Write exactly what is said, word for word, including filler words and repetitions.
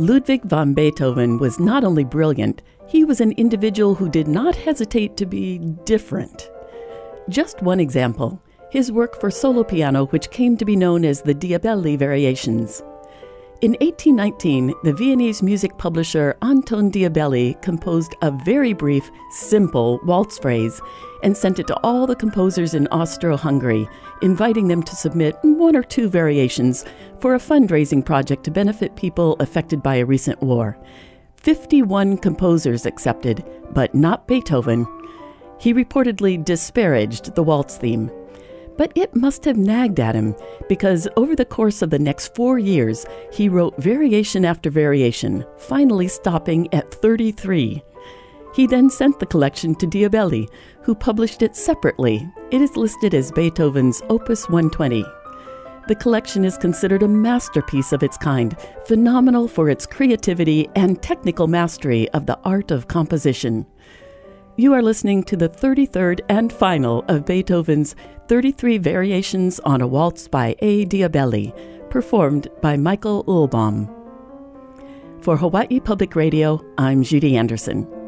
Ludwig van Beethoven was not only brilliant, he was an individual who did not hesitate to be different. Just one example, his work for solo piano, which came to be known as the Diabelli Variations. In eighteen nineteen, the Viennese music publisher Anton Diabelli composed a very brief, simple waltz phrase and sent it to all the composers in Austro-Hungary, inviting them to submit one or two variations for a fundraising project to benefit people affected by a recent war. fifty-one composers accepted, but not Beethoven. He reportedly disparaged the waltz theme. But it must have nagged at him, because over the course of the next four years, he wrote variation after variation, finally stopping at thirty-three. He then sent the collection to Diabelli, who published it separately. It is listed as Beethoven's Opus one twenty. The collection is considered a masterpiece of its kind, phenomenal for its creativity and technical mastery of the art of composition. You are listening to the thirty-third and final of Beethoven's thirty-three Variations on a Waltz by A. Diabelli, performed by Michael Uhlbaum. For Hawaii Public Radio, I'm Judy Anderson.